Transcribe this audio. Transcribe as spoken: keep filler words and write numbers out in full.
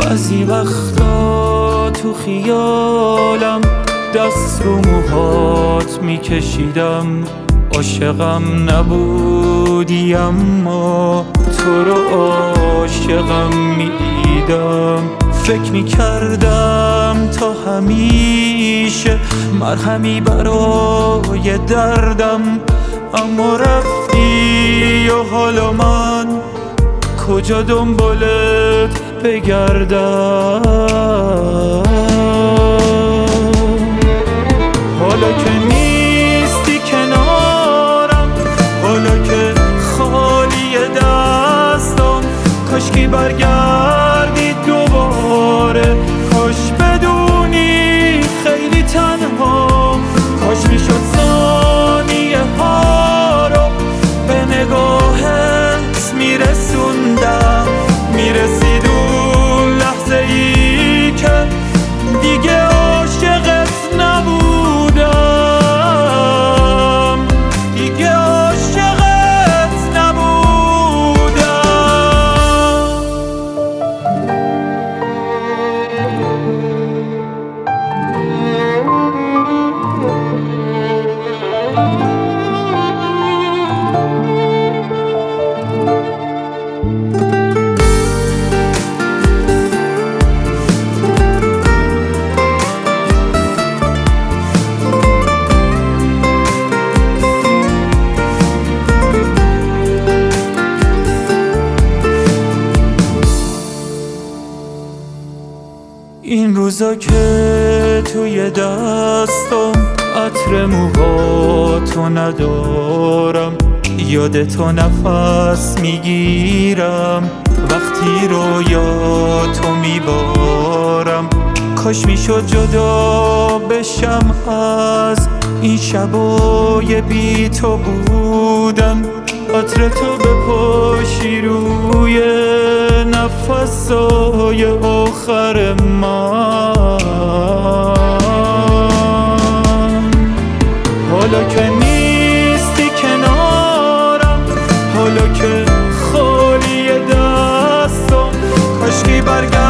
بعضی وقتا تو خیالم دست رو موهات میکشیدم، عاشقم نبودی اما تو رو عاشقم میدیدم. فکر میکردم تا همیشه مرهمی برای دردم، اما رفتی و حالا من کجا دنبالت بگردم؟ حالا که نیستی کنارم، حالا که خالی دستم، کاشکی برگردی دوباره، کاش بدونی خیلی تنها، کاش میشد ثانیه ها رو به نگاهت میرسوندم، میرسید اون لحظه ای که دیگه عاشقت نبودم، دیگه عاشقت نبودم. این روزا که توی دستم عطر موهاتو ندارم، یادتو نفس میگیرم وقتی رویاتو میبارم، کاش میشد جدا بشم از این شبای بی تو بودن، عطر تو بپاشی روی نفسای آخر من. حالا که نیستی کنارم، حالا که خالی دستم، کاشکی برگردی